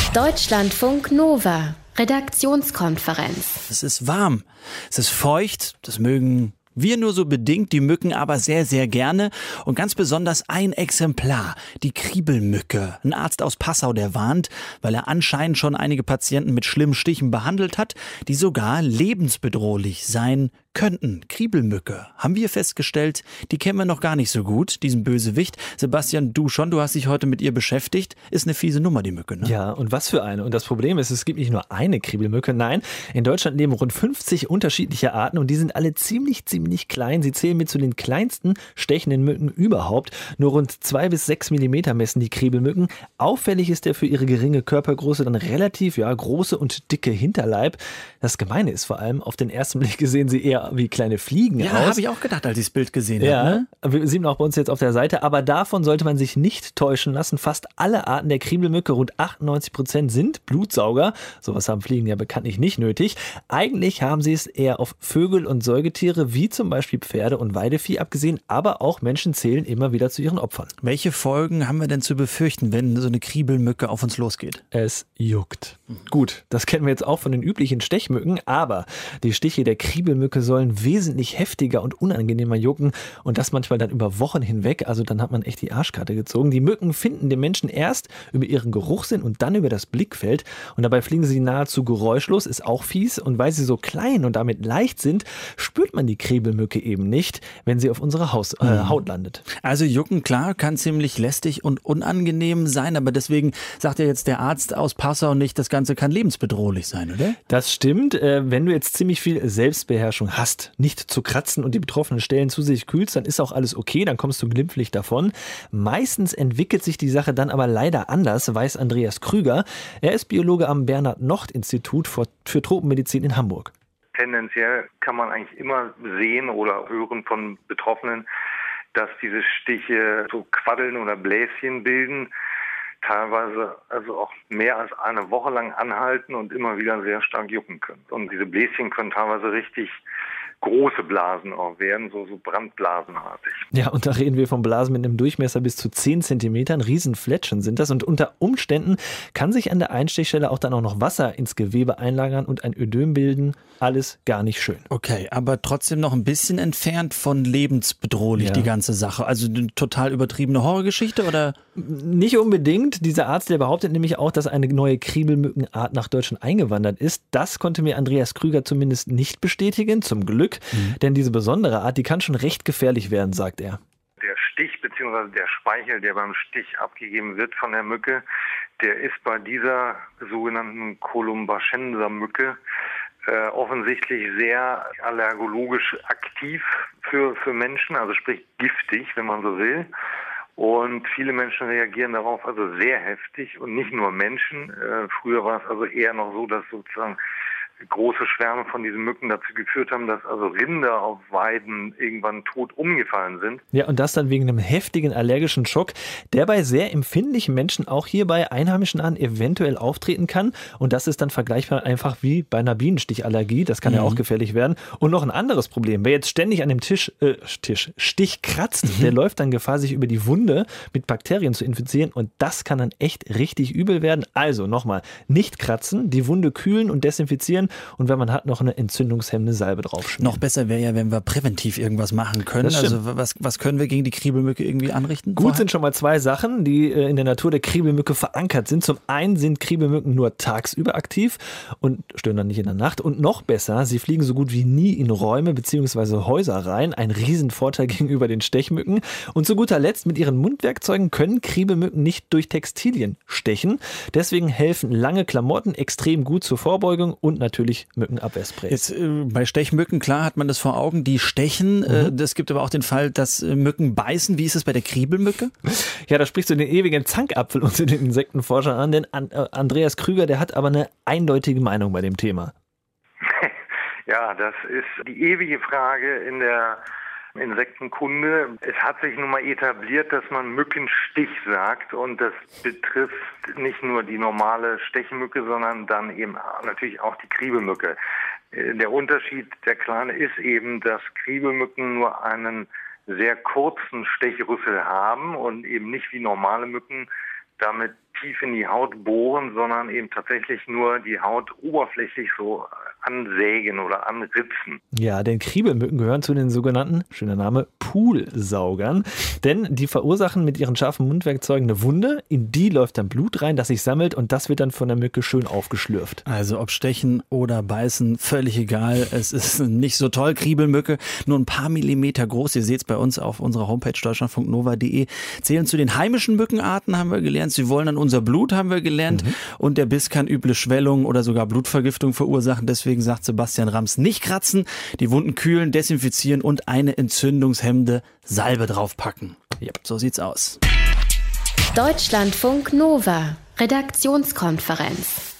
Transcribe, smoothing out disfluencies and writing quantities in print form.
Deutschlandfunk Nova, Redaktionskonferenz. Es ist warm, es ist feucht, das mögen wir nur so bedingt, die Mücken aber sehr, sehr gerne. Und ganz besonders ein Exemplar, die Kriebelmücke. Ein Arzt aus Passau, der warnt, weil er anscheinend schon einige Patienten mit schlimmen Stichen behandelt hat, die sogar lebensbedrohlich sein könnten. Kriebelmücke, haben wir festgestellt, die kennen wir noch gar nicht so gut, diesen Bösewicht. Sebastian, du hast dich heute mit ihr beschäftigt. Ist eine fiese Nummer, die Mücke, ne? Ja, und was für eine. Und das Problem ist, es gibt nicht nur eine Kriebelmücke, nein, in Deutschland leben rund 50 unterschiedliche Arten und die sind alle ziemlich klein. Sie zählen mit zu den kleinsten stechenden Mücken überhaupt. Nur rund 2 bis 6 Millimeter messen die Kriebelmücken. Auffällig ist der für ihre geringe Körpergröße dann relativ große und dicke Hinterleib. Das Gemeine ist vor allem, auf den ersten Blick sehen sie eher wie kleine Fliegen aus. Ja, habe ich auch gedacht, als ich das Bild gesehen habe. Ne? Wir sehen auch bei uns jetzt auf der Seite, aber davon sollte man sich nicht täuschen lassen. Fast alle Arten der Kriebelmücke, rund 98%, sind Blutsauger. Sowas haben Fliegen ja bekanntlich nicht nötig. Eigentlich haben sie es eher auf Vögel und Säugetiere, wie zum Beispiel Pferde und Weidevieh abgesehen, aber auch Menschen zählen immer wieder zu ihren Opfern. Welche Folgen haben wir denn zu befürchten, wenn so eine Kriebelmücke auf uns losgeht? Es juckt. Gut, das kennen wir jetzt auch von den üblichen Stechmücken, aber die Stiche der Kriebelmücke sollen wesentlich heftiger und unangenehmer jucken und das manchmal dann über Wochen hinweg, also dann hat man echt die Arschkarte gezogen. Die Mücken finden den Menschen erst über ihren Geruchssinn und dann über das Blickfeld und dabei fliegen sie nahezu geräuschlos, ist auch fies, und weil sie so klein und damit leicht sind, spürt man die Kriebelmücke eben nicht, wenn sie auf unserer Haut landet. Also jucken, klar, kann ziemlich lästig und unangenehm sein, aber deswegen sagt ja jetzt der Arzt aus Passau nicht, das Ganze kann lebensbedrohlich sein, oder? Das stimmt, wenn du jetzt ziemlich viel Selbstbeherrschung hast, nicht zu kratzen und die betroffenen Stellen zusätzlich kühlst, dann ist auch alles okay, dann kommst du glimpflich davon. Meistens entwickelt sich die Sache dann aber leider anders, weiß Andreas Krüger. Er ist Biologe am Bernhard-Nocht-Institut für Tropenmedizin in Hamburg. Tendenziell kann man eigentlich immer sehen oder hören von Betroffenen, dass diese Stiche so Quaddeln oder Bläschen bilden, teilweise also auch mehr als eine Woche lang anhalten und immer wieder sehr stark jucken können. Und diese Bläschen können teilweise richtig große Blasen auch werden, so brandblasenartig. Ja, und da reden wir von Blasen mit einem Durchmesser bis zu 10 Zentimetern. Riesenfletschen sind das. Und unter Umständen kann sich an der Einstichstelle auch dann auch noch Wasser ins Gewebe einlagern und ein Ödem bilden. Alles gar nicht schön. Okay, aber trotzdem noch ein bisschen entfernt von lebensbedrohlich, die ganze Sache. Also eine total übertriebene Horrorgeschichte, oder? Nicht unbedingt. Dieser Arzt, der behauptet nämlich auch, dass eine neue Kriebelmückenart nach Deutschland eingewandert ist. Das konnte mir Andreas Krüger zumindest nicht bestätigen, zum Glück. Denn diese besondere Art, die kann schon recht gefährlich werden, sagt er. Der Stich bzw. der Speichel, der beim Stich abgegeben wird von der Mücke, der ist bei dieser sogenannten Columbaschenser-Mücke offensichtlich sehr allergologisch aktiv für Menschen, also sprich giftig, wenn man so will. Und viele Menschen reagieren darauf also sehr heftig und nicht nur Menschen. Früher war es also eher noch so, dass sozusagen große Schwärme von diesen Mücken dazu geführt haben, dass also Rinder auf Weiden irgendwann tot umgefallen sind. Ja, und das dann wegen einem heftigen allergischen Schock, der bei sehr empfindlichen Menschen auch hier bei einheimischen Arten eventuell auftreten kann. Und das ist dann vergleichbar einfach wie bei einer Bienenstichallergie. Das kann ja auch gefährlich werden. Und noch ein anderes Problem. Wer jetzt ständig an dem Stich kratzt, der läuft dann Gefahr, sich über die Wunde mit Bakterien zu infizieren. Und das kann dann echt richtig übel werden. Also nochmal, nicht kratzen, die Wunde kühlen und desinfizieren. Und wenn man hat, noch eine entzündungshemmende Salbe draufschmieren. Noch besser wäre ja, wenn wir präventiv irgendwas machen können. Also was können wir gegen die Kriebelmücke irgendwie anrichten? Gut sind schon mal 2 Sachen, die in der Natur der Kriebelmücke verankert sind. Zum einen sind Kriebelmücken nur tagsüber aktiv und stören dann nicht in der Nacht. Und noch besser, sie fliegen so gut wie nie in Räume bzw. Häuser rein. Ein Riesenvorteil gegenüber den Stechmücken. Und zu guter Letzt, mit ihren Mundwerkzeugen können Kriebelmücken nicht durch Textilien stechen. Deswegen helfen lange Klamotten extrem gut zur Vorbeugung und natürlich Mückenabwehrsprays. Jetzt bei Stechmücken, klar hat man das vor Augen, die stechen. Es gibt aber auch den Fall, dass Mücken beißen. Wie ist es bei der Kriebelmücke? Ja, da sprichst du den ewigen Zankapfel unter den Insektenforschern an, denn Andreas Krüger, der hat aber eine eindeutige Meinung bei dem Thema. Ja, das ist die ewige Frage in der Insektenkunde. Es hat sich nun mal etabliert, dass man Mückenstich sagt und das betrifft nicht nur die normale Stechmücke, sondern dann eben natürlich auch die Kriebelmücke. Der Unterschied, der kleine, ist eben, dass Kriebelmücken nur einen sehr kurzen Stechrüssel haben und eben nicht wie normale Mücken damit tief in die Haut bohren, sondern eben tatsächlich nur die Haut oberflächlich so ansägen oder anritzen. Ja, denn Kriebelmücken gehören zu den sogenannten, schöner Name, Poolsaugern. Denn die verursachen mit ihren scharfen Mundwerkzeugen eine Wunde, in die läuft dann Blut rein, das sich sammelt und das wird dann von der Mücke schön aufgeschlürft. Also ob stechen oder beißen, völlig egal. Es ist nicht so toll. Kriebelmücke, nur ein paar Millimeter groß. Ihr seht es bei uns auf unserer Homepage deutschlandfunknova.de. Zählen zu den heimischen Mückenarten, haben wir gelernt. Sie wollen an unser Blut, haben wir gelernt. Und der Biss kann üble Schwellungen oder sogar Blutvergiftung verursachen. Deswegen sagt Sebastian Rams, nicht kratzen, die Wunden kühlen, desinfizieren und eine entzündungshemmende Salbe draufpacken. Ja, so sieht's aus. Deutschlandfunk Nova, Redaktionskonferenz.